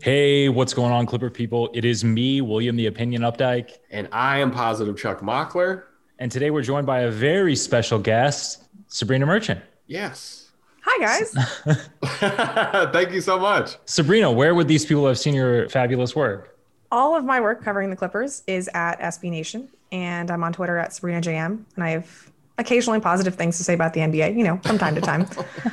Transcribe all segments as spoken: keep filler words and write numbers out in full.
Hey, what's going on, Clipper people? It is me, William the Opinion Updike. And I am Positive Chuck Mockler. And today we're joined by a very special guest, Sabrina Merchant. Yes. Hi, guys. Thank you so much. Sabrina, where would these people have seen your fabulous work? All of my work covering the Clippers is at S B Nation, and I'm on Twitter at Sabrina J M, and I have occasionally positive things to say about the N B A, you know, from time to time.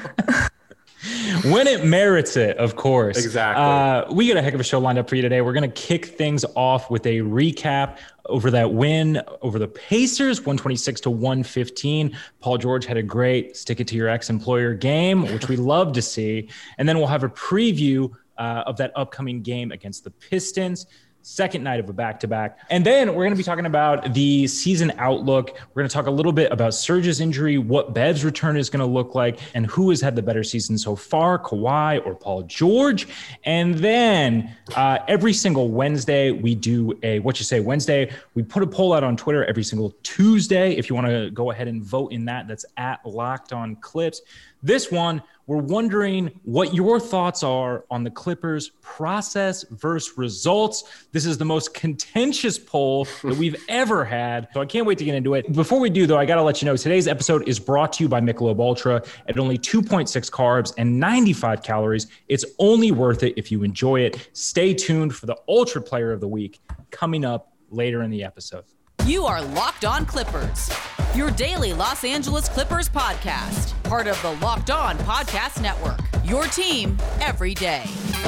When it merits it, of course. Exactly. Uh, we got a heck of a show lined up for you today. We're going to kick things off with a recap over that win over the Pacers, one twenty-six to one fifteen. Paul George had a great stick it to your ex-employer game, which we love to see. And then we'll have a preview uh, of that upcoming game against the Pistons. Second night of a back-to-back. And then we're going to be talking about the season outlook. We're going to talk a little bit about Serge's injury, what Bev's return is going to look like, and who has had the better season so far, Kawhi or Paul George. And then uh, every single Wednesday, we do a What You Say Wednesday. We put a poll out on Twitter every single Tuesday. If you want to go ahead and vote in that, that's at Locked On Clips. This one, we're wondering what your thoughts are on the Clippers' process versus results. This is the most contentious poll that we've ever had, so I can't wait to get into it. Before we do, though, I got to let you know, today's episode is brought to you by Michelob Ultra at only two point six carbs and ninety-five calories. It's only worth it if you enjoy it. Stay tuned for the Ultra Player of the Week coming up later in the episode. You are Locked On Clippers, your daily Los Angeles Clippers podcast, part of the Locked On Podcast Network, your team every day.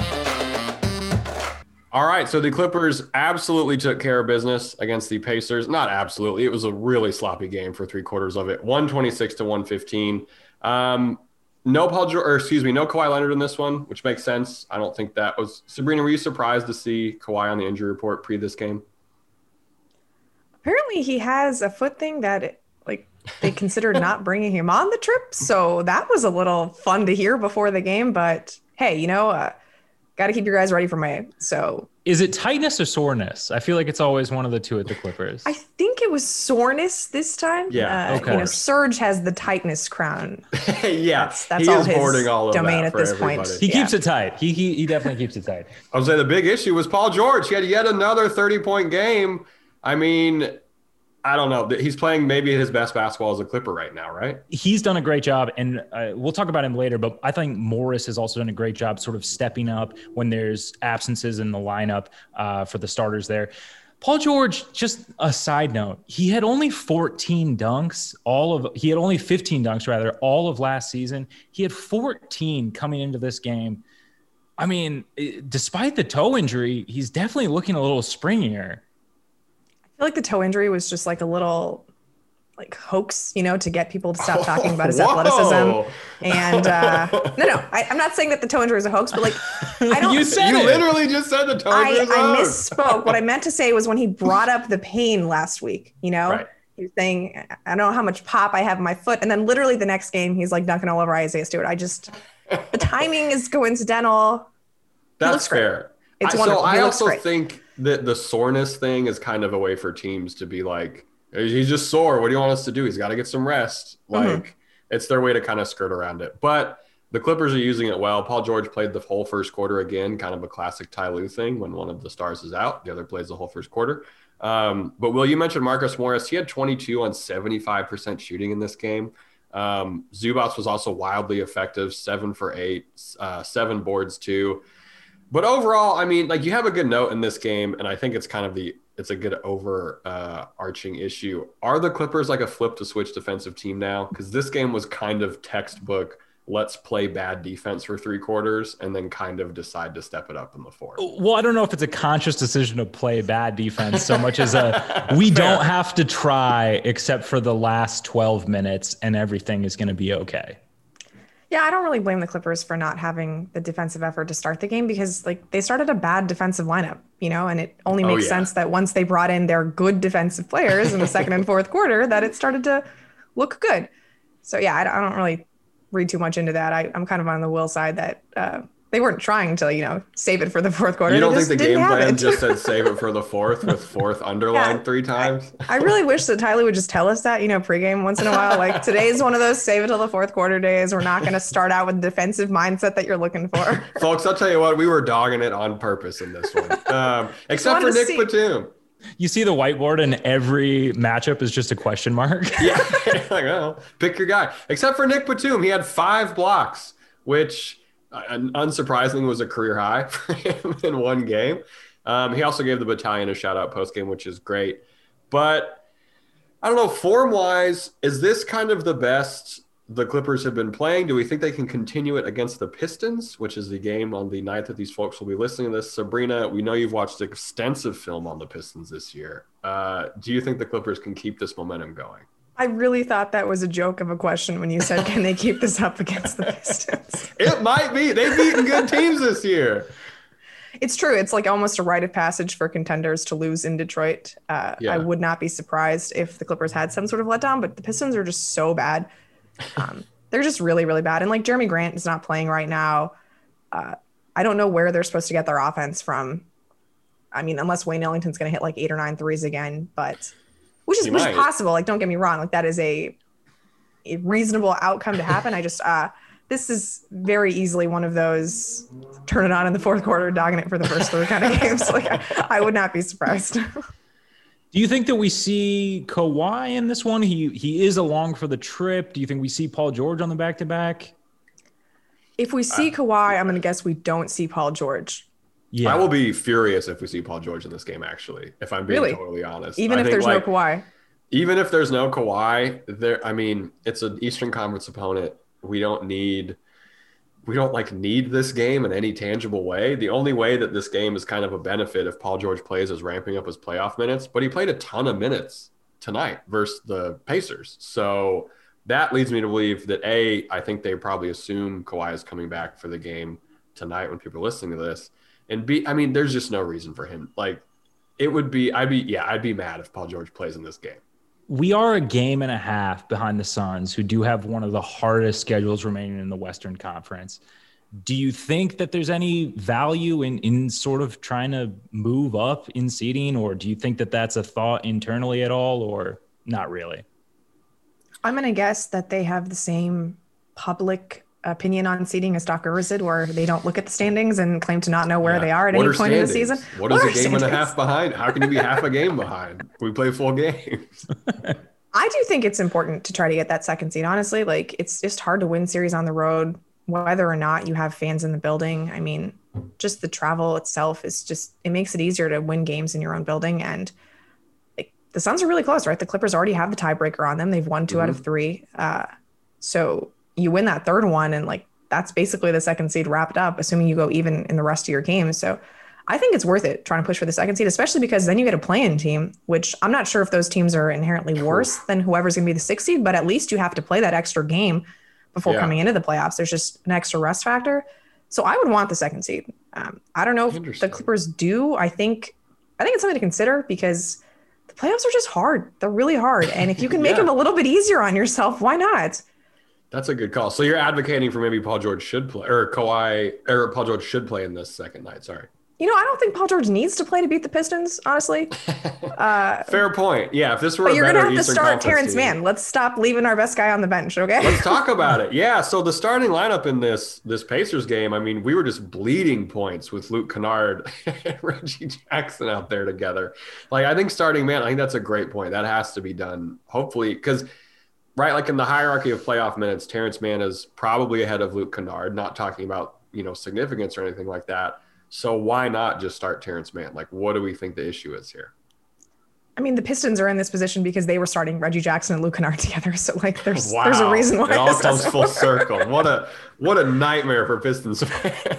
All right, so the Clippers absolutely took care of business against the Pacers. Not absolutely. It was a really sloppy game for three quarters of it. one twenty-six to one fifteen. Um, no Paul George, or excuse me, no Kawhi Leonard in this one, which makes sense. I don't think that was. Sabrina, were you surprised to see Kawhi on the injury report pre this game? Apparently, he has a foot thing that, like, they considered not bringing him on the trip. So that was a little fun to hear before the game. But hey, you know, uh, got to keep your guys ready for May. So is it tightness or soreness? I feel like it's always one of the two at the Clippers. I think it was soreness this time. Yeah, uh, okay. You know, Serge has the tightness crown. yeah, that's, that's he all is his hoarding all of domain that at for this everybody. point. He Yeah. keeps it tight. He, he he definitely keeps it tight. I would say the big issue was Paul George. He had yet another thirty-point game. I mean, I don't know. He's playing maybe his best basketball as a Clipper right now, right? He's done a great job, and uh, we'll talk about him later, but I think Morris has also done a great job sort of stepping up when there's absences in the lineup uh, for the starters there. Paul George, just a side note, he had only fourteen dunks, all of he had only fifteen dunks, rather, all of last season. He had fourteen coming into this game. I mean, despite the toe injury, he's definitely looking a little springier. I feel like the toe injury was just like a little like hoax, you know, to get people to stop talking about his Whoa. athleticism. And uh, no, no, I, I'm not saying that the toe injury is a hoax, but like, I don't. You said You it. literally just said the toe I, injury is a I hoax. misspoke. What I meant to say was when he brought up the pain last week, you know, Right. he was saying, I don't know how much pop I have in my foot. And then literally the next game, he's like dunking all over Isaiah Stewart. I just, the timing is coincidental. That's looks great. fair. It's I, wonderful. So He I looks also great. think that the soreness thing is kind of a way for teams to be like, he's just sore. What do you want us to do? He's got to get some rest. Like Mm-hmm. it's their way to kind of skirt around it. But the Clippers are using it well. Paul George played the whole first quarter again, kind of a classic Ty Lue thing. When one of the stars is out, the other plays the whole first quarter. Um, but Will, you mentioned Marcus Morris. He had twenty-two on seventy-five percent shooting in this game. Um, Zubats was also wildly effective, seven for eight, uh, seven boards too. But overall, I mean, like you have a good note in this game, and I think it's kind of the it's a good over uh, arching issue. Are the Clippers like a flip to switch defensive team now? Because this game was kind of textbook. Let's play bad defense for three quarters and then kind of decide to step it up in the fourth. Well, I don't know if it's a conscious decision to play bad defense so much as a we don't have to try except for the last twelve minutes and everything is going to be okay. Yeah, I don't really blame the Clippers for not having the defensive effort to start the game because like they started a bad defensive lineup, you know, and it only makes oh, yeah. sense that once they brought in their good defensive players in the second and fourth quarter, that it started to look good. So yeah, I, I don't really read too much into that. I, I'm kind of on the Will side that uh, they weren't trying to, you know, save it for the fourth quarter. You don't They think the just game didn't have plan it. just said save it for the fourth with fourth underlined Yeah. three times? I really wish that Tyler would just tell us that, you know, pregame once in a while. Like, today's one of those save it till the fourth quarter days. We're not going to start out with the defensive mindset that you're looking for. Folks, I'll tell you what, we were dogging it on purpose in this one. Um, except for wanted to Nick see- Batum. You see the whiteboard and every matchup is just a question mark. Yeah, like, oh, pick your guy. Except for Nick Batum, he had five blocks, which uh, unsurprisingly was a career high for him in one game. Um, he also gave the battalion a shout out post game, which is great. But I don't know, form wise, is this kind of the best the Clippers have been playing? Do we think they can continue it against the Pistons, which is the game on the night that these folks will be listening to this? Sabrina, we know you've watched extensive film on the Pistons this year. Uh, do you think the Clippers can keep this momentum going? I really thought that was a joke of a question when you said, can they keep this up against the Pistons? It might be. They've beaten good teams this year. It's true. It's like almost a rite of passage for contenders to lose in Detroit. Uh, Yeah. I would not be surprised if the Clippers had some sort of letdown, but the Pistons are just so bad. Um, they're just really, really bad. And like Jeremy Grant is not playing right now. Uh, I don't know where they're supposed to get their offense from. I mean, unless Wayne Ellington's going to hit like eight or nine threes again, but which is, He which might. is possible. Like, don't get me wrong. Like, that is a, a reasonable outcome to happen. I just, uh, this is very easily one of those turn it on in the fourth quarter, dogging it for the first three kind of games. Like, I, I would not be surprised. Do you think that we see Kawhi in this one? He he is along for the trip. Do you think we see Paul George on the back-to-back? If we see Kawhi, I'm going to guess we don't see Paul George. Yeah. I will be furious if we see Paul George in this game, actually, if I'm being Really? totally honest. Even I if think, there's like, no Kawhi. Even if there's no Kawhi, there, I mean, it's an Eastern Conference opponent. We don't need, we don't like need this game in any tangible way. The only way that this game is kind of a benefit if Paul George plays is ramping up his playoff minutes, but he played a ton of minutes tonight versus the Pacers. So that leads me to believe that A, I think they probably assume Kawhi is coming back for the game tonight when people are listening to this. And B, I mean, there's just no reason for him. Like, it would be, I'd be, yeah, I'd be mad if Paul George plays in this game. We are a game and a half behind the Suns, who do have one of the hardest schedules remaining in the Western Conference. Do you think that there's any value in, in sort of trying to move up in seeding, or do you think that that's a thought internally at all, or not really? I'm going to guess that they have the same public opinion on seeding as Doc Rivers did, where they don't look at the standings and claim to not know where Yeah. they are at What any are point in the standings? season. What is What a are game and a standings? half behind? How can you be half a game behind? We play full games. I do think it's important to try to get that second seed. Honestly, like, it's just hard to win series on the road, whether or not you have fans in the building. I mean, just the travel itself is just, it makes it easier to win games in your own building. And like, the Suns are really close, right? The Clippers already have the tiebreaker on them. They've won two out of three. Uh, so you win that third one, and like, that's basically the second seed wrapped up, assuming you go even in the rest of your games. So I think it's worth it trying to push for the second seed, especially because then you get a play-in team, which I'm not sure if those teams are inherently worse than whoever's going to be the sixth seed, but at least you have to play that extra game before Yeah. coming into the playoffs. There's just an extra rest factor. So I would want the second seed. Um, I don't know if the Interesting. Clippers do. I think, I think it's something to consider because the playoffs are just hard. They're really hard. And if you can make Yeah. them a little bit easier on yourself, why not? That's a good call. So you're advocating for maybe Paul George should play, or Kawhi, or Paul George should play in this second night. Sorry. You know, I don't think Paul George needs to play to beat the Pistons, honestly. Uh, Fair point. Yeah, if this were but a you're going better to have to Eastern start Conference Terrence team- Mann. Let's stop leaving our best guy on the bench, okay? Let's talk about it. Yeah. So the starting lineup in this this Pacers game, I mean, we were just bleeding points with Luke Kennard and Reggie Jackson out there together. Like, I think starting man, I think that's a great point. That has to be done. Hopefully, because right, like in the hierarchy of playoff minutes, Terrence Mann is probably ahead of Luke Kennard. Not talking about, you know, significance or anything like that. So why not just start Terrence Mann? Like, what do we think the issue is here? I mean, the Pistons are in this position because they were starting Reggie Jackson and Luke Kennard together. So, like, there's Wow. there's a reason why it all this comes doesn't full work. circle. What a what a nightmare for Pistons fans.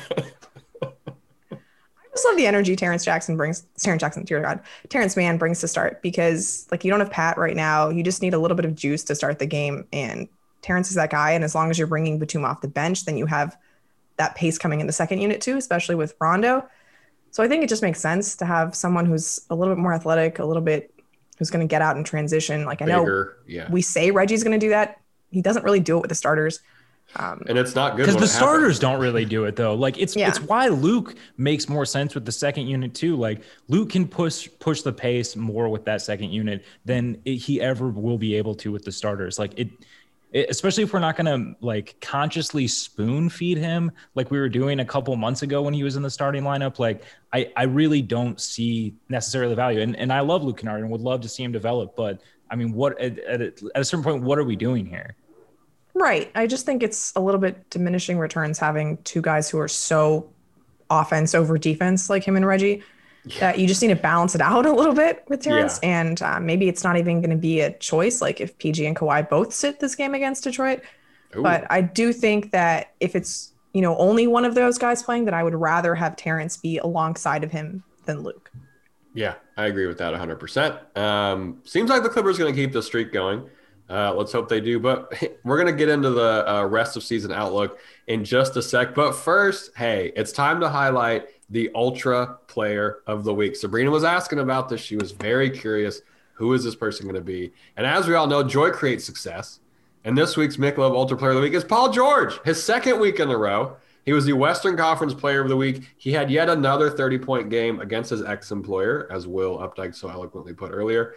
I just love the energy Terrence Jackson brings. Terrence Jackson, dear God, Terrence Mann brings to start, because like, you don't have Pat right now. You just need a little bit of juice to start the game, and Terrence is that guy. And as long as you're bringing Batum off the bench, then you have that pace coming in the second unit too, especially with Rondo. So I think it just makes sense to have someone who's a little bit more athletic, a little bit who's going to get out and transition. Like, I know Bigger, yeah. we say Reggie's going to do that. He doesn't really do it with the starters. Um, and it's not good because when the it starters happens. don't really do it though. Like it's Yeah. it's why Luke makes more sense with the second unit too. Like Luke can push push the pace more with that second unit than it, he ever will be able to with the starters. Like it, it, especially if we're not gonna like consciously spoon feed him like we were doing a couple months ago when he was in the starting lineup. Like I I really don't see necessarily the value. And and I love Luke Kennard and would love to see him develop, but I mean, what at, at, a, at a certain point, what are we doing here? Right. I just think it's a little bit diminishing returns having two guys who are so offense over defense like him and Reggie yeah. that you just need to balance it out a little bit with Terrence. Yeah. And uh, maybe it's not even going to be a choice like if P G and Kawhi both sit this game against Detroit. Ooh. But I do think that if it's, you know, only one of those guys playing, that I would rather have Terrence be alongside of him than Luke. Yeah, I agree with that one hundred percent. Um, seems like the Clippers are going to keep the streak going. Uh, let's hope they do. But we're going to get into the uh, rest of season outlook in just a sec. But first, hey, it's time to highlight the Ultra Player of the Week. Sabrina was asking about this. She was very curious. Who is this person going to be? And as we all know, joy creates success. And this week's Michelob Ultra Player of the Week is Paul George, his second week in a row. He was the Western Conference Player of the Week. He had yet another thirty-point game against his ex-employer, as Will Updike so eloquently put earlier.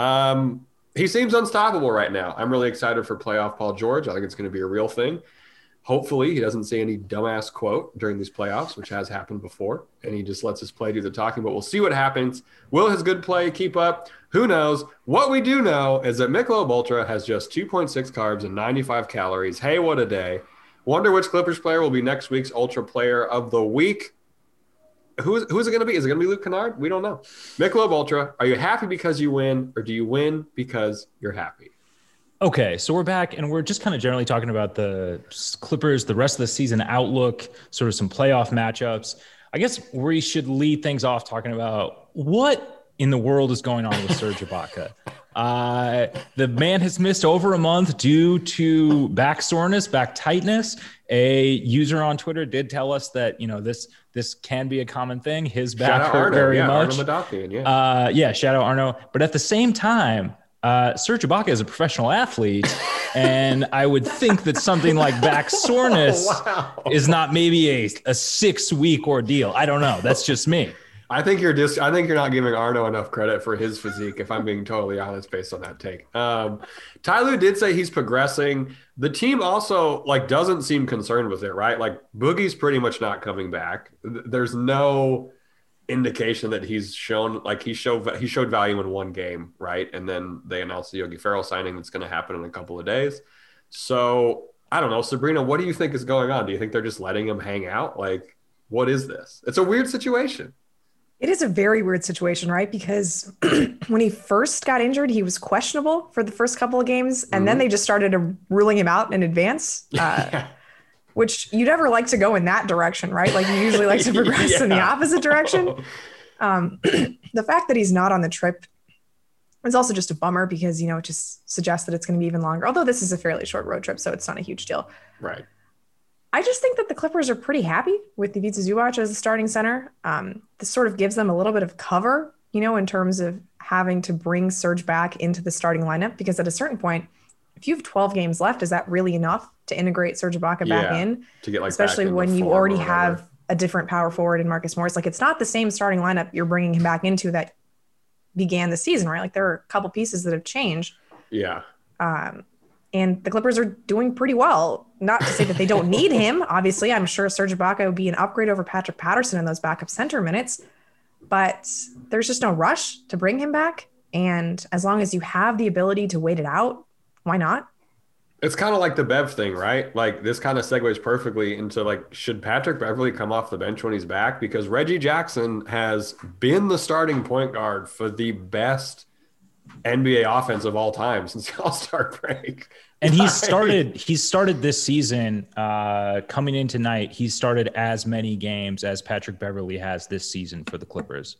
Um, he seems unstoppable right now. I'm really excited for playoff Paul George. I think it's going to be a real thing. Hopefully he doesn't say any dumbass quote during these playoffs, which has happened before, and he just lets his play do the talking. But we'll see what happens. Will his good play keep up? Who knows? What we do know is that Michelob Ultra has just two point six carbs and ninety-five calories. Hey, what a day. Wonder which Clippers player will be next week's Ultra Player of the Week. Who's, who's it going to be? Is it going to be Luke Kennard? We don't know. Michelob Ultra, are you happy because you win, or do you win because you're happy? Okay, so we're back, and we're just kind of generally talking about the Clippers, the rest of the season outlook, sort of some playoff matchups. I guess we should lead things off talking about what in the world is going on with Serge Ibaka. Uh, the man has missed over a month due to back soreness, back tightness. A user on Twitter did tell us that, you know, this this can be a common thing. His back hurt Arno. very yeah, much. Arno Madafian, yeah. Uh, yeah, shout out Arno. But at the same time, uh, Serge Ibaka is a professional athlete, and I would think that something like back soreness oh, wow. is not maybe a, a six-week ordeal. I don't know. That's just me. I think you're dis- I think you're not giving Arno enough credit for his physique, if I'm being totally honest, based on that take. Um, Ty Lue did say he's progressing. The team also like doesn't seem concerned with it, right? Like Boogie's pretty much not coming back. There's no indication that he's shown like he showed he showed value in one game, right? And then they announced the Yogi Ferrell signing that's going to happen in a couple of days. So I don't know, Sabrina, what do you think is going on? Do you think they're just letting him hang out? Like, what is this? It's a weird situation. It is a very weird situation, right? Because when he first got injured, he was questionable for the first couple of games. And mm-hmm. then they just started ruling him out in advance, uh, yeah. which you never like to go in that direction, right? Like you usually like to progress yeah. in the opposite direction. Um, the fact that he's not on the trip is also just a bummer because, you know, it just suggests that it's going to be even longer. Although this is a fairly short road trip, so it's not a huge deal. Right. I just think that the Clippers are pretty happy with Ivica Zubac as the starting center. Um, this sort of gives them a little bit of cover, you know, in terms of having to bring Serge back into the starting lineup, because at a certain point, if you have twelve games left, is that really enough to integrate Serge Ibaka yeah, back in? To get like especially back in when you form already have a different power forward in Marcus Morris. Like it's not the same starting lineup you're bringing him back into that began the season, right? Like there are a couple pieces that have changed. Yeah. Um, And the Clippers are doing pretty well. Not to say that they don't need him. Obviously, I'm sure Serge Ibaka would be an upgrade over Patrick Patterson in those backup center minutes. But there's just no rush to bring him back. And as long as you have the ability to wait it out, why not? It's kind of like the Bev thing, right? Like this kind of segues perfectly into like, should Patrick Beverley come off the bench when he's back? Because Reggie Jackson has been the starting point guard for the best N B A offense of all time since the All-Star break. And he's started he's started this season uh, coming in tonight. He's started as many games as Patrick Beverley has this season for the Clippers.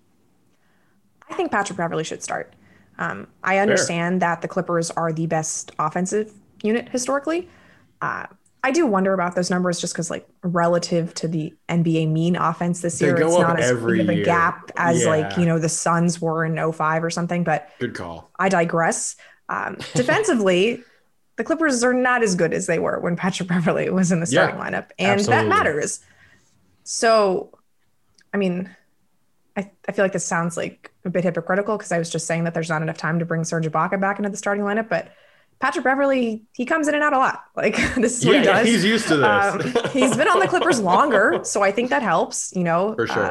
I think Patrick Beverley should start. Um, I understand Fair. that the Clippers are the best offensive unit historically. Uh, I do wonder about those numbers just because, like, relative to the N B A mean offense this year, it's not as big of a gap as, yeah. like, you know, the Suns were in oh five or something. But good call. I digress. Um, defensively, the Clippers are not as good as they were when Patrick Beverley was in the starting Yeah, lineup. And absolutely. that matters. So, I mean, I, I feel like this sounds like a bit hypocritical because I was just saying that there's not enough time to bring Serge Ibaka back into the starting lineup, but Patrick Beverley, he comes in and out a lot. Like this is what Yeah, he yeah, does. he's used to this. Um, he's been on the Clippers longer, so I think that helps, you know. For sure. Uh,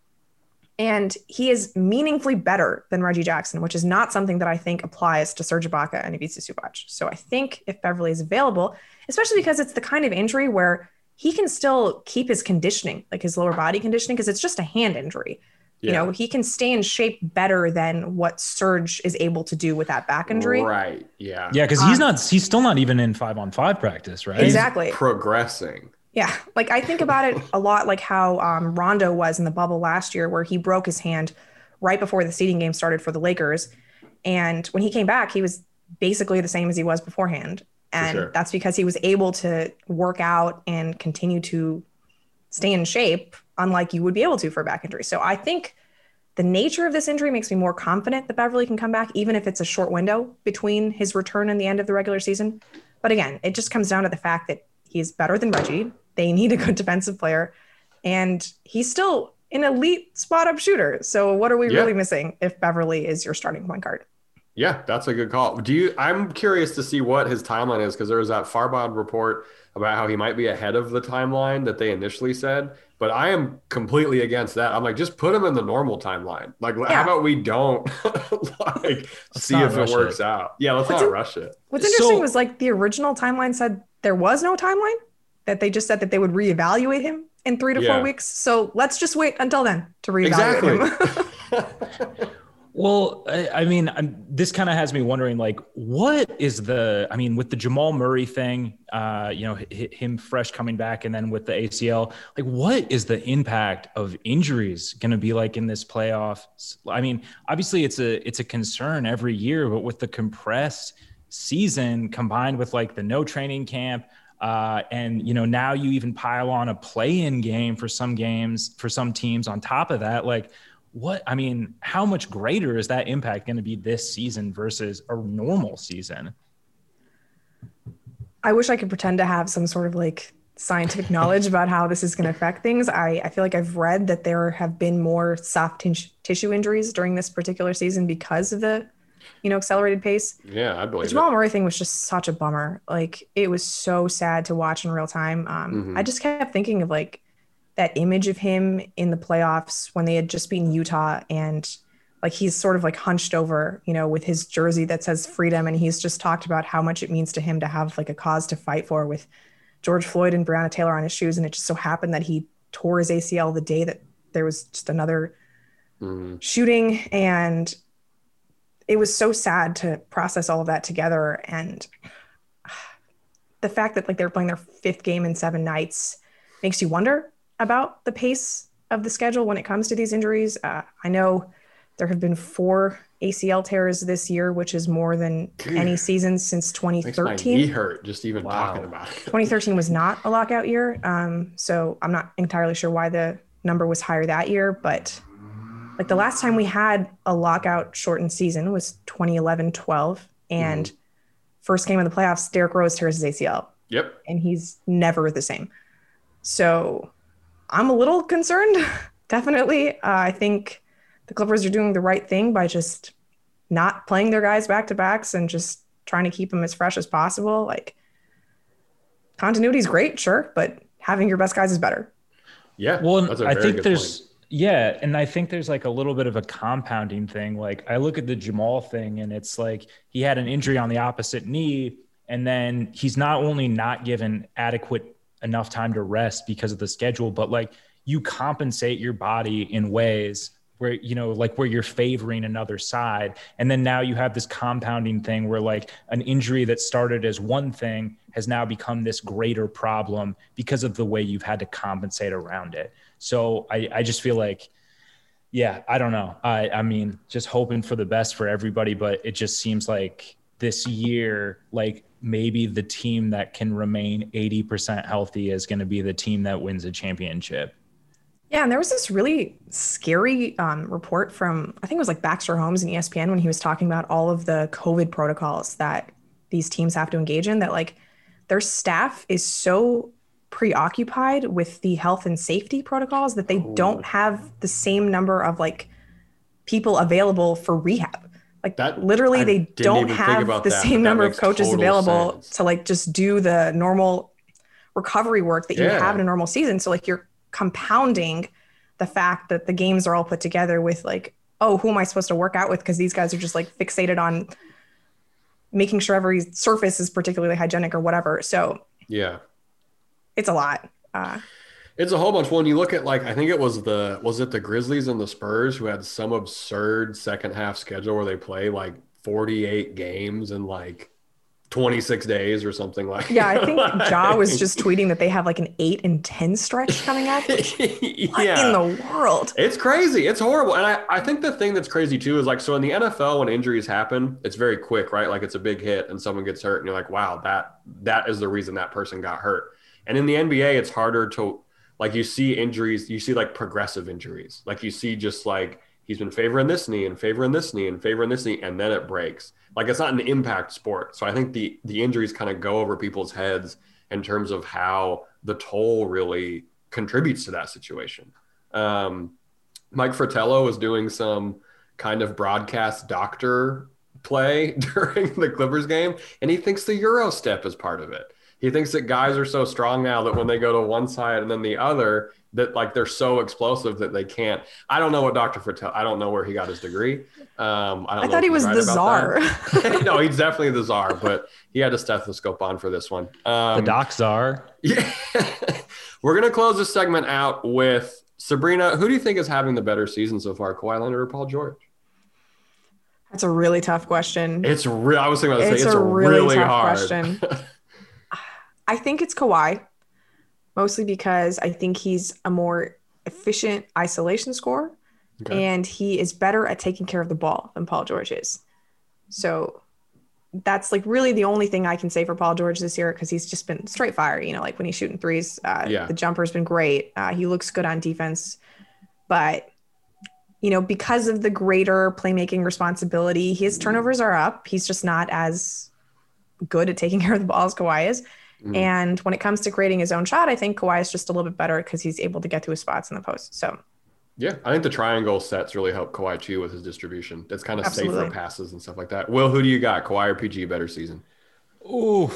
and he is meaningfully better than Reggie Jackson, which is not something that I think applies to Serge Ibaka and Ivica Zubac. So I think if Beverley is available, especially because it's the kind of injury where he can still keep his conditioning, like his lower body conditioning, because it's just a hand injury. Yeah. You know, he can stay in shape better than what Serge is able to do with that back injury. Right. Yeah. Yeah, because he's Um, not. He's still not even in five on five practice, right? Exactly. Progressing. Yeah. Like I think about it a lot like how um, Rondo was in the bubble last year, where he broke his hand right before the seeding game started for the Lakers. And when he came back, he was basically the same as he was beforehand. And sure. that's because he was able to work out and continue to stay in shape, unlike you would be able to for a back injury. So I think the nature of this injury makes me more confident that Beverley can come back, even if it's a short window between his return and the end of the regular season. But again, it just comes down to the fact that he's better than Reggie. They need a good defensive player. And he's still an elite spot-up shooter. So what are we Yeah. really missing if Beverley is your starting point guard? Yeah, that's a good call. Do you? I'm curious to see what his timeline is because there was that Farbod report about how he might be ahead of the timeline that they initially said. But I am completely against that. I'm like, just put him in the normal timeline. Like, Yeah. how about we don't like see not if it rush works it. out? Yeah, let's What's not in- rush it. What's interesting So- was like the original timeline said there was no timeline, that they just said that they would reevaluate him in three to Yeah. four weeks. So let's just wait until then to reevaluate Exactly. him. Well, I, I mean, I'm, this kind of has me wondering, like, what is the, I mean, with the Jamal Murray thing, uh, you know, h- him fresh coming back, and then with the A C L, like, what is the impact of injuries going to be like in this playoffs? I mean, obviously it's a, it's a concern every year, but with the compressed season combined with like the no training camp, uh, and, you know, now you even pile on a play-in game for some games, for some teams on top of that, like, what, I mean, how much greater is that impact going to be this season versus a normal season? I wish I could pretend to have some sort of like scientific knowledge about how this is going to affect things. I, I feel like I've read that there have been more soft tis- tissue injuries during this particular season because of the, you know, accelerated pace. Yeah, I The believe Jamal it. Murray thing was just such a bummer. Like it was so sad to watch in real time. Um, Mhm. I just kept thinking of like that image of him in the playoffs when they had just beaten Utah, and like he's sort of like hunched over, you know, with his jersey that says freedom, and he's just talked about how much it means to him to have like a cause to fight for with George Floyd and Breonna Taylor on his shoes. And it just so happened that he tore his A C L the day that there was just another Mhm. shooting, and it was so sad to process all of that together. And the fact that like they're playing their fifth game in seven nights makes you wonder about the pace of the schedule when it comes to these injuries. Uh, I know there have been four A C L tears this year, which is more than any season since twenty Makes my knee thirteen. hurt just even Wow. talking about it. twenty thirteen was not a lockout year. Um, so I'm not entirely sure why the number was higher that year, but like the last time we had a lockout shortened season was twenty eleven twelve. And Mm-hmm. first game of the playoffs, Derrick Rose tears his A C L, Yep. and he's never the same. So I'm a little concerned. Definitely. Uh, I think the Clippers are doing the right thing by just not playing their guys back to backs and just trying to keep them as fresh as possible. Like continuity is great, sure, but having your best guys is better. Yeah. Well, that's a I very think good there's, point. yeah. And I think there's like a little bit of a compounding thing. Like I look at the Jamal thing, and it's like he had an injury on the opposite knee, and then he's not only not given adequate enough time to rest because of the schedule, but like you compensate your body in ways where, you know, like where you're favoring another side. And then now you have this compounding thing where like an injury that started as one thing has now become this greater problem because of the way you've had to compensate around it. So I, I just feel like, yeah, I don't know. I, I mean, just hoping for the best for everybody, but it just seems like this year, like maybe the team that can remain eighty percent healthy is going to be the team that wins a championship. Yeah, and there was this really scary um, report from, I think it was like Baxter Holmes and E S P N when he was talking about all of the COVID protocols that these teams have to engage in, that like their staff is so preoccupied with the health and safety protocols that they Ooh. don't have the same number of like people available for rehab. Like that, literally I they don't have the that, same number of coaches available sense. to like just do the normal recovery work that you yeah. have in a normal season. So like you're compounding the fact that the games are all put together with like, oh, who am I supposed to work out with? Because these guys are just like fixated on making sure every surface is particularly hygienic or whatever. So yeah, it's a lot. Uh, it's a whole bunch. When you look at like, I think it was the, was it the Grizzlies and the Spurs who had some absurd second half schedule where they play like forty-eight games in like twenty-six days or something like that. Yeah, I think Ja was just tweeting that they have like an eight and ten stretch coming up. yeah. What in the world? It's crazy. It's horrible. And I, I think the thing that's crazy too is like, so in the N F L, when injuries happen, it's very quick, right? Like it's a big hit and someone gets hurt and you're like, wow, that, that is the reason that person got hurt. And in the N B A, it's harder to, like you see injuries, you see like progressive injuries. Like you see just like, he's been favoring this knee and favoring this knee and favoring this knee, and then it breaks. Like it's not an impact sport. So I think the the injuries kind of go over people's heads in terms of how the toll really contributes to that situation. Um, Mike Fratello was doing some kind of broadcast doctor play during the Clippers game, and he thinks the Euro step is part of it. He thinks that guys are so strong now that when they go to one side and then the other, that like they're so explosive that they can't. I don't know what Doctor Fratello, I don't know where he got his degree. Um, I, don't I know thought he was right the czar. No, he's definitely the czar, but he had a stethoscope on for this one. Um, the doc czar. Yeah. We're going to close this segment out with Sabrina. Who do you think is having the better season so far, Kawhi Leonard or Paul George? That's a really tough question. It's real. I was thinking about to it's say it's a a really, really tough hard question. I think it's Kawhi, mostly because I think he's a more efficient isolation scorer, okay. and he is better at taking care of the ball than Paul George is. So that's like really the only thing I can say for Paul George this year, because he's just been straight fire. You know, like when he's shooting threes, uh, yeah. the jumper's been great. Uh, he looks good on defense, but you know, because of the greater playmaking responsibility, his turnovers are up. He's just not as good at taking care of the ball as Kawhi is. Mm. And when it comes to creating his own shot, I think Kawhi is just a little bit better because he's able to get to his spots in the post. So, yeah, I think the triangle sets really help Kawhi too with his distribution. It's kind of Absolutely. safer passes and stuff like that. Will, who do you got? Kawhi or P G better season? Ooh,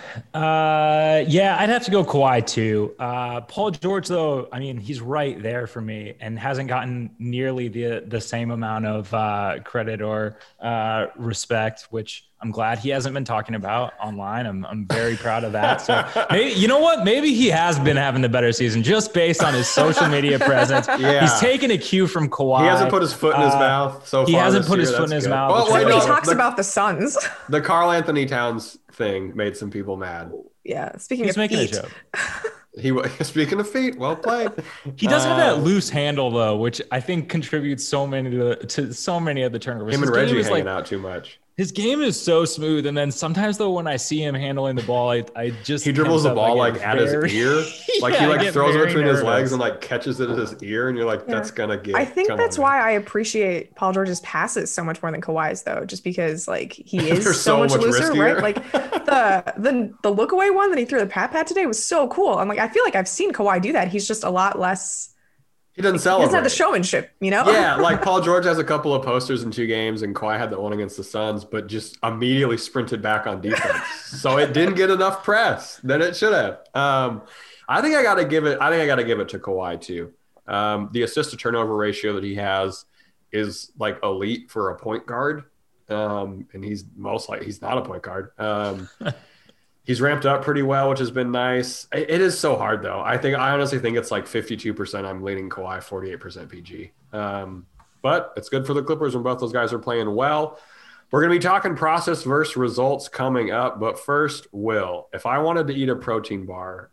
uh, yeah, I'd have to go Kawhi too. Uh, Paul George, though, I mean, he's right there for me and hasn't gotten nearly the the same amount of uh, credit or uh, respect, which I'm glad he hasn't been talking about online. I'm I'm very proud of that. So maybe, you know what? Maybe he has been having the better season just based on his social media presence. Yeah. He's taken a cue from Kawhi. He hasn't put his foot in his uh, mouth so far. He hasn't put year. his foot That's in his good. mouth. Well, wait, no, no, he talks the, about the Suns. The Karl Anthony Towns thing made some people mad. Yeah, speaking He's of making feet. a joke. He speaking of feet, well played. He does have uh, that loose handle though, which I think contributes so many to, to so many of the turnovers. Him His and Reggie is hanging like, out too much. His game is so smooth, and then sometimes though when I see him handling the ball, I, I just he dribbles the ball like, at very, his ear, like yeah, he like throws it between nervous. his legs and like catches it at his ear, and you're like, Yeah. that's gonna get. I think that's on, why I appreciate Paul George's passes so much more than Kawhi's, though, just because like he is They're so, so much, much looser, riskier. right? Like the the the look away one that he threw the pat pat today was so cool. I'm like, I feel like I've seen Kawhi do that. He's just a lot less. He doesn't He celebrate. doesn't have the showmanship, you know? Yeah, like Paul George has a couple of posters in two games, and Kawhi had that one against the Suns, but just immediately sprinted back on defense. So it didn't get enough press that it should have. Um, I think I got to give it. I think I got to give it to Kawhi too. Um, the assist to turnover ratio that he has is like elite for a point guard, um, and he's most like he's not a point guard. Um, He's ramped up pretty well, which has been nice. It is so hard, though. I think I honestly think it's like fifty-two percent I'm leaning Kawhi, forty-eight percent P G. Um, but it's good for the Clippers when both those guys are playing well. We're going to be talking process versus results coming up. But first, Will, if I wanted to eat a protein bar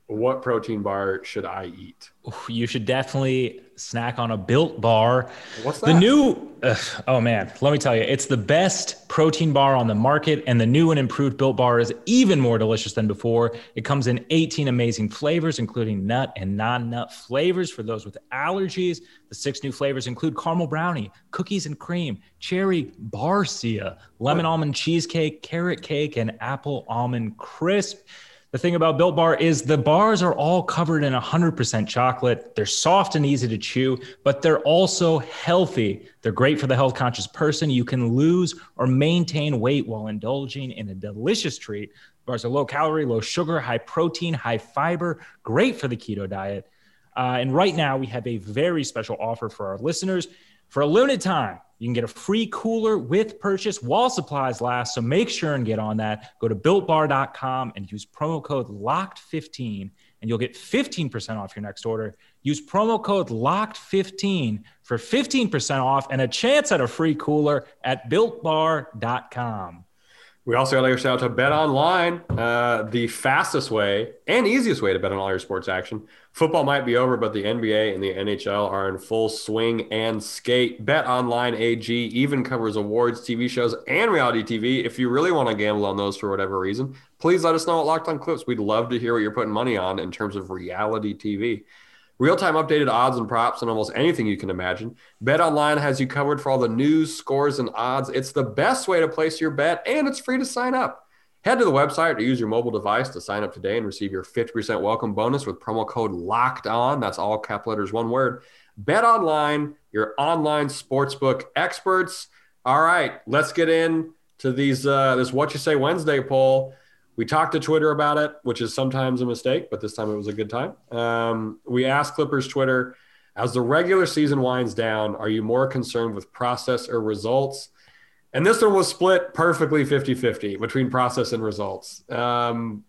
what protein bar should I eat? You should definitely snack on a Built Bar. What's that? The new, uh, oh man, let me tell you, it's the best protein bar on the market, and the new and improved Built Bar is even more delicious than before. It comes in eighteen amazing flavors, including nut and non-nut flavors for those with allergies. The six new flavors include caramel brownie, cookies and cream, cherry barcia, lemon what? almond cheesecake, carrot cake, and apple almond crisp. The thing about Built Bar is the bars are all covered in one hundred percent chocolate. They're soft and easy to chew, but they're also healthy. They're great for the health-conscious person. You can lose or maintain weight while indulging in a delicious treat. Bars are low-calorie, low-sugar, high-protein, high-fiber, great for the keto diet. Uh, and right now, we have a very special offer for our listeners. For a limited time, you can get a free cooler with purchase while supplies last. So make sure and get on that. Go to built bar dot com and use promo code locked fifteen, and you'll get fifteen percent off your next order. Use promo code locked fifteen for fifteen percent off and a chance at a free cooler at built bar dot com. We also got to give a shout out to BetOnline, uh, the fastest way and easiest way to bet on all your sports action. Football might be over, but the N B A and the N H L are in full swing and skate. BetOnline A G even covers awards, T V shows, and reality T V. If you really want to gamble on those for whatever reason, please let us know at Locked On Clips. We'd love to hear what you're putting money on in terms of reality T V. Real-time updated odds and props on almost anything you can imagine. BetOnline has you covered for all the news, scores, and odds. It's the best way to place your bet, and it's free to sign up. Head to the website or use your mobile device to sign up today and receive your fifty percent welcome bonus with promo code LOCKEDON. That's all cap letters, one word. BetOnline, your online sportsbook experts. All right, let's get into these uh, this What You Say Wednesday poll. We talked to Twitter about it, which is sometimes a mistake, but this time it was a good time. Um, we asked Clippers Twitter, as the regular season winds down, are you more concerned with process or results? And this one was split perfectly fifty-fifty between process and results. Um,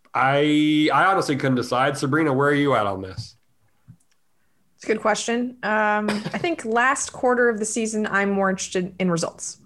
I I honestly couldn't decide. Sabrina, where are you at on this? It's a good question. Um, I think last quarter of the season, I'm more interested in results.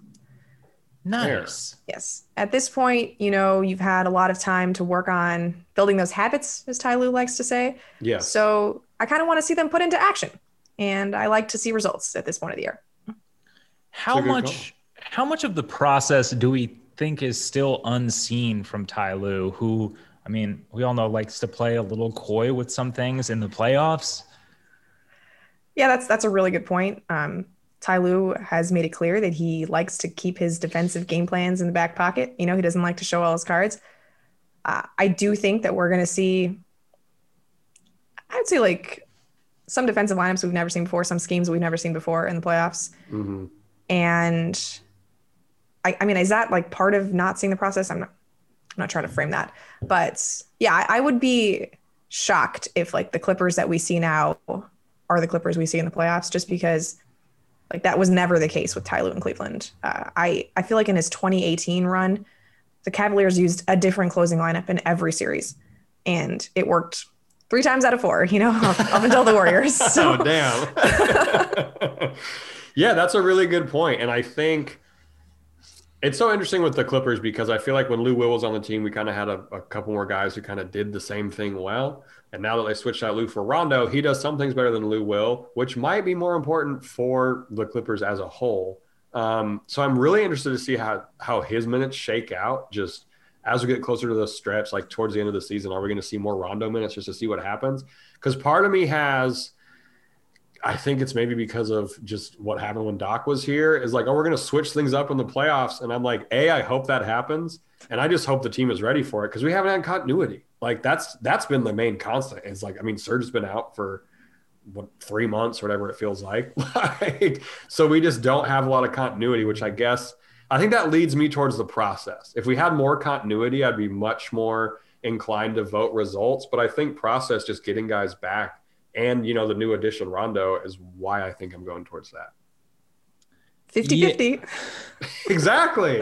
Nice. Yes. At this point, you know, you've had a lot of time to work on building those habits, as Ty Lue likes to say. Yeah. So I kind of want to see them put into action. And I like to see results at this point of the year. How much, how much of the process do we think is still unseen from Ty Lue, who, I mean, we all know likes to play a little coy with some things in the playoffs? Yeah, that's that's a really good point. Um, Ty Lue has made it clear that he likes to keep his defensive game plans in the back pocket. You know, he doesn't like to show all his cards. Uh, I do think that we're going to see, I'd say like some defensive lineups we've never seen before, some schemes we've never seen before in the playoffs. Mm-hmm. And I, I mean, is that like part of not seeing the process? I'm not, I'm not trying to frame that, but yeah, I, I would be shocked if like the Clippers that we see now are the Clippers we see in the playoffs, just because like that was never the case with Ty Lue in Cleveland. Uh, I, I feel like in his twenty eighteen run, the Cavaliers used a different closing lineup in every series, and it worked three times out of four, you know, up, up until the Warriors. So. Oh, damn. Yeah, that's a really good point. And I think it's so interesting with the Clippers because I feel like when Lou Will was on the team, we kind of had a, a couple more guys who kind of did the same thing well. And now that they switched out Lou for Rondo, he does some things better than Lou Will, which might be more important for the Clippers as a whole. Um, so I'm really interested to see how, how his minutes shake out just as we get closer to the stretch, like towards the end of the season. Are we going to see more Rondo minutes just to see what happens? Because part of me has – I think it's maybe because of just what happened when Doc was here is like, oh, we're going to switch things up in the playoffs. And I'm like, A, I hope that happens. And I just hope the team is ready for it because we haven't had continuity. Like that's, that's been the main constant. It's like, I mean, Serge has been out for what, three months or whatever it feels like. like. So we just don't have a lot of continuity, which I guess, I think that leads me towards the process. If we had more continuity, I'd be much more inclined to vote results. But I think process, just getting guys back, and, you know, the new addition Rondo is why I think I'm going towards that. fifty-fifty. Yeah. Exactly.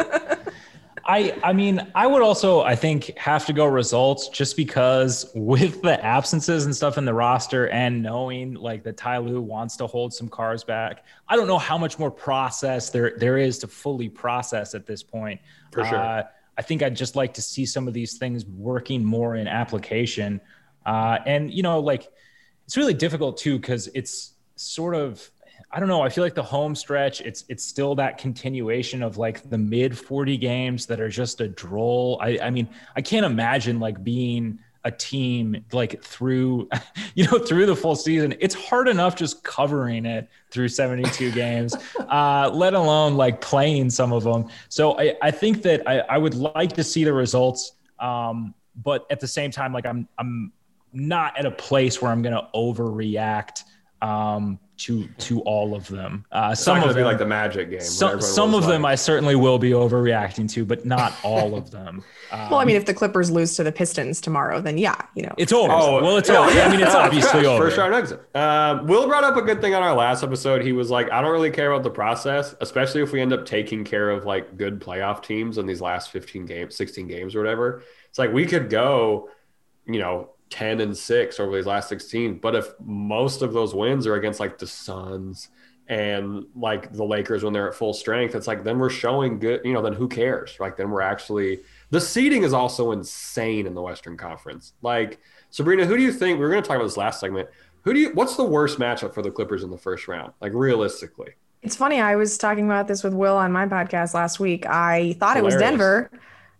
I I mean, I would also, I think, have to go results just because with the absences and stuff in the roster and knowing like that Ty Lue wants to hold some cars back, I don't know how much more process there there is to fully process at this point. For sure. Uh, I think I'd just like to see some of these things working more in application. Uh, and, you know, like it's really difficult too, because it's sort of, I don't know. I feel like the home stretch, it's it's still that continuation of like the mid forty games that are just a droll. I, I mean, I can't imagine like being a team like through, you know, through the full season. It's hard enough just covering it through seventy-two games, uh, let alone like playing some of them. So I, I think that I, I would like to see the results, um, but at the same time, like I'm I'm not at a place where I'm going to overreact um, to to all of them. Uh, some of them them, like the Magic game. Some, some of like, them I certainly will be overreacting to, but not all of them. Um, well, I mean, if the Clippers lose to the Pistons tomorrow, then yeah, you know. It's over. Oh, well, it's yeah, over. yeah. I mean, it's No, obviously it's over. First round exit. Uh, Will brought up a good thing on our last episode. He was like, I don't really care about the process, especially if we end up taking care of like good playoff teams in these last fifteen games, sixteen games or whatever. It's like we could go, you know, ten and six over these last sixteen. But if most of those wins are against like the Suns and like the Lakers when they're at full strength, it's like then we're showing good, you know, then who cares? Like then we're actually – the seeding is also insane in the Western Conference. Like, Sabrina, who do you think – we were going to talk about this last segment. Who do you – what's the worst matchup for the Clippers in the first round? Like realistically. It's funny. I was talking about this with Will on my podcast last week. I thought Hilarious. it was Denver.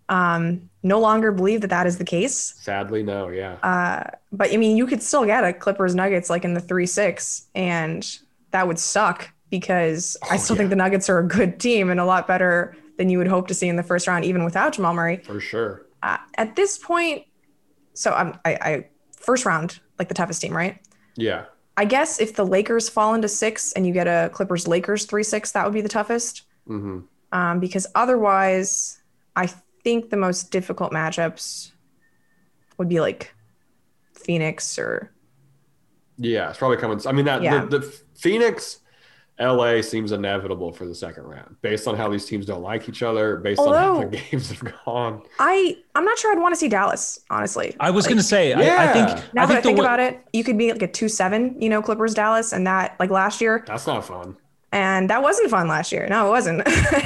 Um, no longer believe that that is the case. Sadly, no. Yeah. Uh, but I mean, you could still get a Clippers Nuggets like in the three six, and that would suck because oh, I still yeah. think the Nuggets are a good team and a lot better than you would hope to see in the first round, even without Jamal Murray. For sure. Uh, at this point, so I'm, I, I first round, like the toughest team, right? Yeah. I guess if the Lakers fall into six and you get a Clippers Lakers three six, that would be the toughest. Mm-hmm. Um, because otherwise, I think the most difficult matchups would be like Phoenix or. Yeah, it's probably coming. I mean, that Yeah. the, the Phoenix L A seems inevitable for the second round based on how these teams don't like each other, based on how Although- the games have gone. I, I'm not sure I'd want to see Dallas, honestly. I was Like, going to say, I, I Yeah. think. Now I that I think, think the, about it, you could be like a two seven, you know, Clippers Dallas, and that like last year, That's not fun. and that wasn't fun last year. No, it wasn't.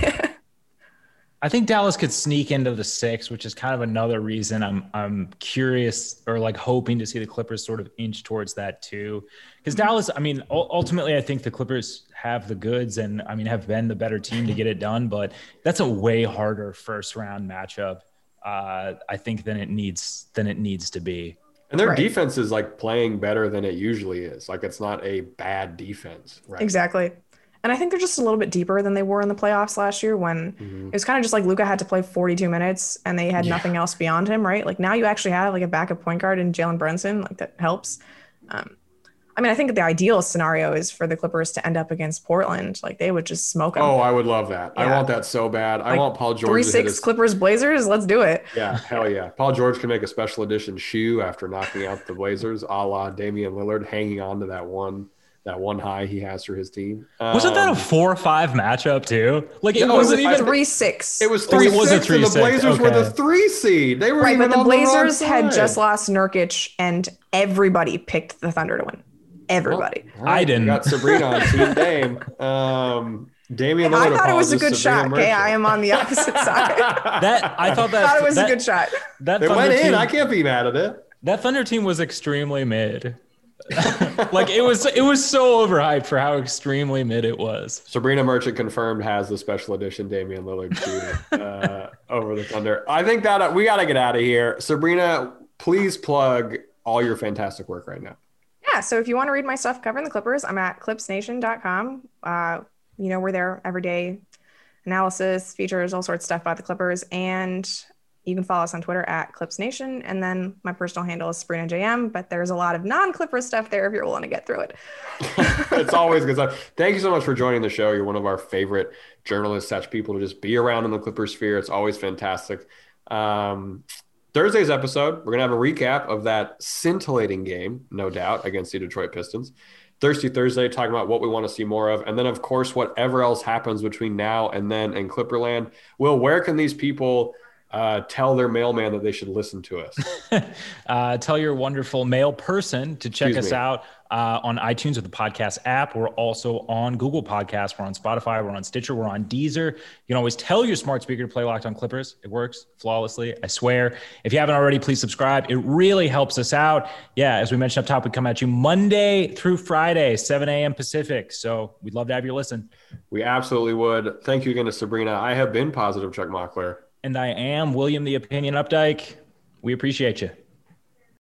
I think Dallas could sneak into the six, which is kind of another reason I'm I'm curious or like hoping to see the Clippers sort of inch towards that too. Because Dallas, I mean, u- ultimately, I think the Clippers have the goods and I mean have been the better team to get it done. But that's a way harder first round matchup, uh, I think, than it needs than it needs to be. And their Right. defense is like playing better than it usually is. Like it's not a bad defense, right? Exactly. And I think they're just a little bit deeper than they were in the playoffs last year when Mhm. it was kind of just like Luka had to play forty-two minutes and they had Yeah. nothing else beyond him, right? Like now you actually have like a backup point guard in Jalen Brunson. Like that helps. Um, I mean, I think the ideal scenario is for the Clippers to end up against Portland. Like they would just smoke them. Oh, I would love that. I Yeah. want that so bad. I Like, want Paul George Three to hit six his, Clippers Blazers. Let's do it. Yeah, hell yeah. Paul George can make a special edition shoe after knocking out the Blazers, a la Damian Lillard, hanging on to that one that one high he has for his team. Wasn't that a Um, four or five matchup too? Like it No, wasn't I- even. Three six. It was Oh, three it was a six, and the three six, Blazers were the okay. three seed. They were right, even but the on the wrong Blazers had side. just lost Nurkic and everybody picked the Thunder to win. Everybody. All right, I didn't. We got Sabrina on Team Dame. Um, Damian Lillard. I thought it was a good apologized to shot. Sabrina Okay, I Merchant. am on the opposite side. that I thought that I thought it was that, a good shot. That It Thunder went in. team, I can't be mad at it. That Thunder team was extremely mid. Like it was, it was so overhyped for how extremely mid it was. Sabrina Merchant confirmed has the special edition Damian Lillard shoe uh, over the Thunder. I think that uh, we got to get out of here. Sabrina, please plug all your fantastic work right now. Yeah, so if you want to read my stuff covering the Clippers, I'm at clips nation dot com. Uh, you know, we're there every day. Analysis, features, all sorts of stuff about the Clippers. And you can follow us on Twitter at ClipsNation. And then my personal handle is Sabrina J M, but there's a lot of non-Clippers stuff there if you're willing to get through it. It's always good stuff. Thank you so much for joining the show. You're one of our favorite journalists, such people to just be around in the Clippers sphere. It's always fantastic. Um, Thursday's episode, we're going to have a recap of that scintillating game, no doubt, against the Detroit Pistons. Thirsty Thursday, talking about what we want to see more of. And then, of course, whatever else happens between now and then in Clipperland. Will, where can these people uh, tell their mailman that they should listen to us. uh, tell your wonderful mail person to check Excuse us me. out uh, on iTunes with the podcast app. We're also on Google Podcasts. We're on Spotify. We're on Stitcher. We're on Deezer. You can always tell your smart speaker to play Locked On Clippers. It works flawlessly, I swear. If you haven't already, please subscribe. It really helps us out. Yeah, as we mentioned up top, we come at you Monday through Friday, seven a.m. Pacific. So we'd love to have you listen. We absolutely would. Thank you again to Sabrina. I have been Positive Chuck Mockler. And I am William the Opinion Updike. We appreciate you.